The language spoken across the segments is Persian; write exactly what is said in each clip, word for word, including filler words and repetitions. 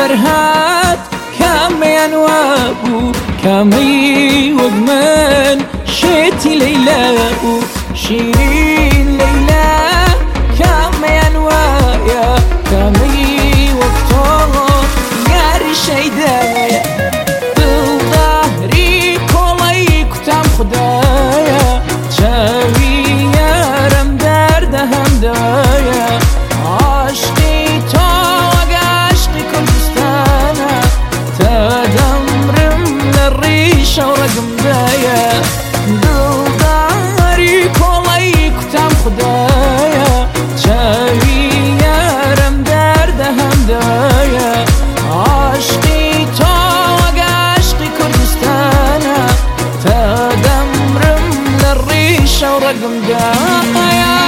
فرهاد كاميان وابو كامي وقمان شيتي ليلى شيرين ليلى كاميان ويا كامي وقتو ياري شيدايا بالظهري كولي كتام خدايا تشاوي يا رم درد همدايا عشقي تو وعشقي كردستانا تدمرم للريشة ورقم دايا بالظهري كولي كتام خدايا تشاوي يا رم درد همدايا عشقي تو وعشقي كردستانا تدمرم للريشة ورقم دايا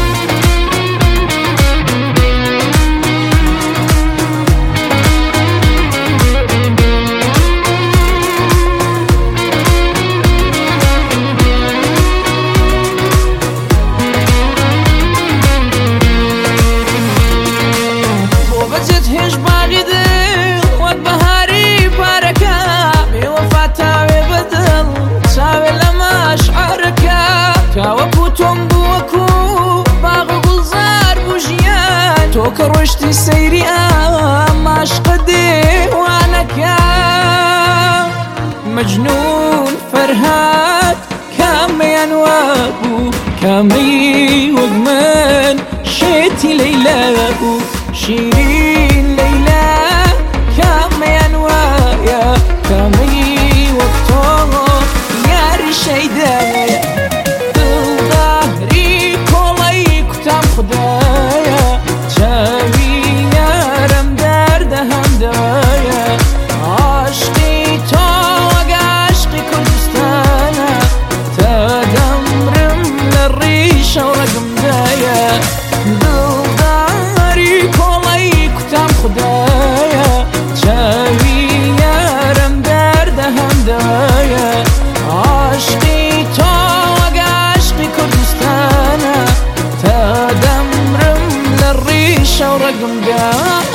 هش باغي دل والبهاري باركا بوفاتا ببدل ساوي لما اشعركا كاوكوتم بوكو باغ غلزار بوجيان تو كروشتي سيري ام عشق ديوانكا مجنون فرهاد كاميان وابو كامي وقمان شيتي ليلى شيرين ليلى كاميان ويا كامي وقتو ياري شيدايا بالظهري كولي كتام خدايا تشاوي يا رم درد همدايا عشقي تو وعشقي كردستانا تدمرم للريشة ورقم دايا خدايا تشاوي يا رم درد همدايا عشقي تو وعشقي كردستانا تدمرم للريشة ورقم دايا